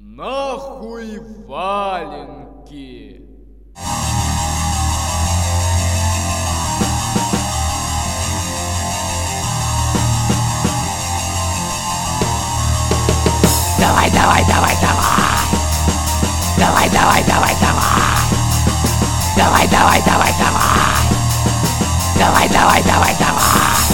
Нахуй валенки. Давай, давай, давай, давай. Давай, давай, давай, давай. Давай, давай, давай, давай. Давай, давай, давай, давай.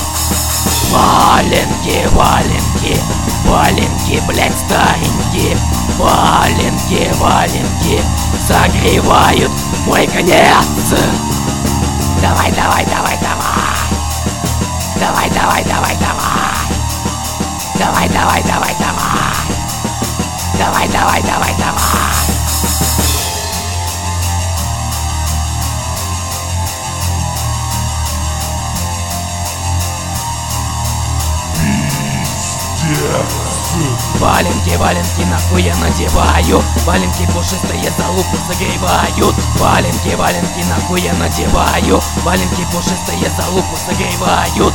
Валенки, валенки, валенки, блять, старенькие. Валенки, валенки, согревают мой конец. Давай, давай, давай, давай. Давай, давай, давай, давай. Давай, давай, давай, давай. Давай, давай, давай, давай. Валенки, валенки, нахуй я надеваю. Валенки пушистые за лупу согревают. Валенки, валенки, нахуй я надеваю. Валенки пушистые за лупу согревают.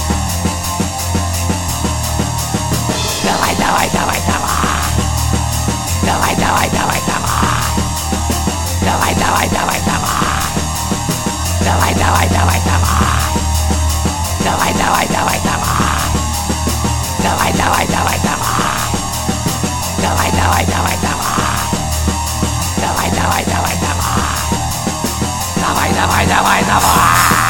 Давай, давай, давай, давай. Давай, давай, давай, давай. Давай, давай, давай, давай. Давай, давай, давай, давай. Давай, давай, давай, давай. Давай, давай, давай, давай. Давай, давай, давай, давай. Давай, давай, давай, давай. Давай, давай, давай, давай.